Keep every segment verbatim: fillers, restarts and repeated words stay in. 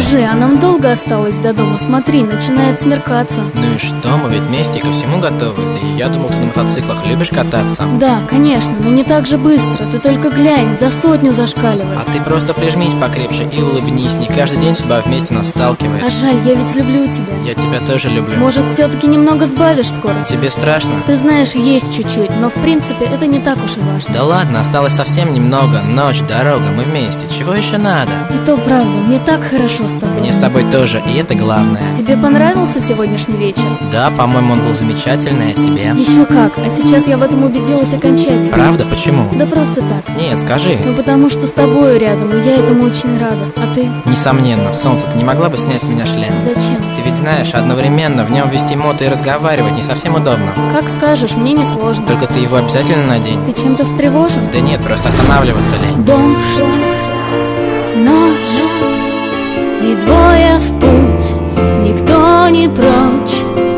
Скажи, а нам долго осталось до дома? Смотри, начинает смеркаться. Ну и что, мы ведь вместе ко всему готовы. Да и я думал, ты на мотоциклах любишь кататься. Да, конечно, но не так же быстро. Ты только глянь, за сотню зашкаливает. А ты просто прижмись покрепче и улыбнись. Не каждый день судьба вместе нас сталкивает. А жаль, я ведь люблю тебя. Я тебя тоже люблю. Может, все-таки немного сбавишь скорость? Тебе страшно? Ты знаешь, есть чуть-чуть, но в принципе это не так уж и важно. Да ладно, осталось совсем немного. Ночь, дорога, мы вместе. Чего еще надо? И то правда, мне так хорошо с тобой. Мне с тобой тоже, и это главное. Тебе понравился сегодняшний вечер? Да, по-моему, он был замечательный, а тебе? Еще как, а сейчас я в этом убедилась окончательно. Правда? Почему? Да просто так. Нет, скажи. Ну потому что с тобою рядом, и я этому очень рада. А ты? Несомненно, солнце, ты не могла бы снять с меня шлем? Зачем? Ты ведь знаешь, одновременно в нем вести мото и разговаривать не совсем удобно. Как скажешь, мне не сложно. Только ты его обязательно надень. Ты чем-то встревожен? Да нет, просто останавливаться лень. Дождь, ночь и двое в путь, никто не прочь,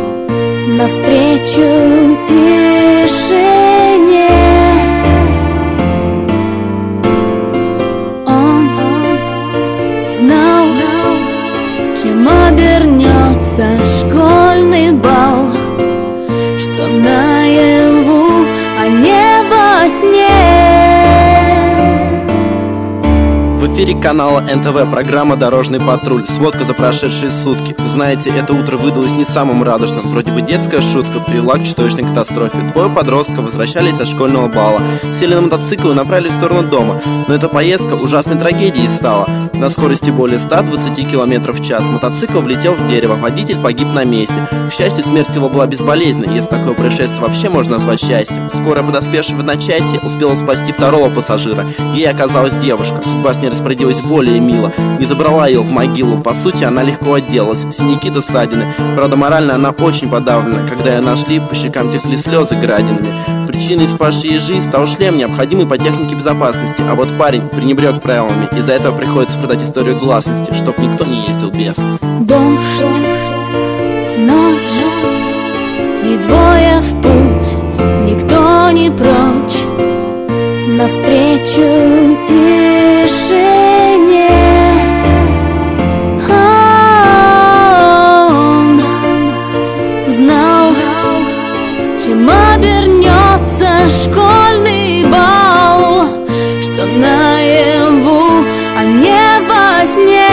навстречу тишине. Он знал, чем обернется школьный бал, что наяву, а не во сне. В эфире канала эн тэ вэ программа «Дорожный патруль». Сводка за прошедшие сутки. Вы знаете, это утро выдалось не самым радужным. Вроде бы детская шутка привела к чудовищной катастрофе. Двое подростков возвращались со школьного бала, сели на мотоцикл и направились в сторону дома. Но эта поездка ужасной трагедией стала. На скорости более ста двадцати километров в час мотоцикл влетел в дерево, водитель погиб на месте. К счастью, смерть его была безболезненной, если такое происшествие вообще можно назвать счастьем. Скорая, подоспевшая в одночасье, успела спасти второго пассажира. Ей оказалась девушка. Судьба с ней распорядилась более мило. Не забрала ее в могилу. По сути, она легко отделалась. Синяки до ссадины. Правда, морально она очень подавлена. Когда ее нашли, по щекам текли слезы градинами. Причиной спасшей ей жизнь стал шлем, необходимый по технике безопасности. А вот парень пренебрег правилами. Из-за этого приходится продать историю гласности, чтоб никто не ездил без. Дождь, ночь и двое в путь, никто не прочь, навстречу тишине. Он знал, чем обернется школьный бал, что наяву, а не во сне.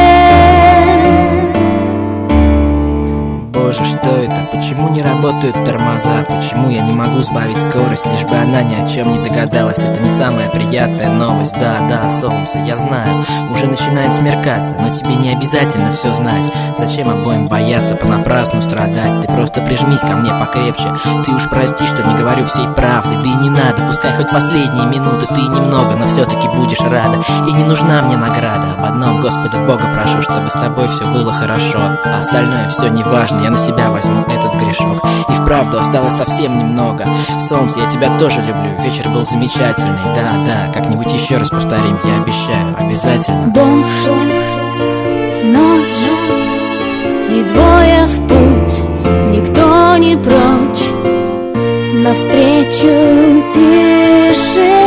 Боже, что это? Почему не работают тормоза? Почему я не могу сбавить скорость, лишь бы она ни о чем не догадалась? Это не самая приятная новость. Да, да, солнце, я знаю, уже начинает смеркаться, но тебе не обязательно все знать. Зачем обоим бояться, понапрасну страдать? Ты просто прижмись ко мне покрепче. Ты уж прости, что не говорю всей правды. Да и не надо, пускай хоть последние минуты ты немного, но все-таки будешь рада. И не нужна мне награда. Об одном Господа Бога прошу, чтобы с тобой все было хорошо. А остальное все не важно, я на себя возьму этот грешок. И вправду осталось совсем немного. Солнце, я тебя тоже люблю. Вечер был замечательный. Да, да, как-нибудь еще раз повторим, я обещаю, обязательно. Дождь, ночь и двое в путь, никто не прочь, навстречу тишине.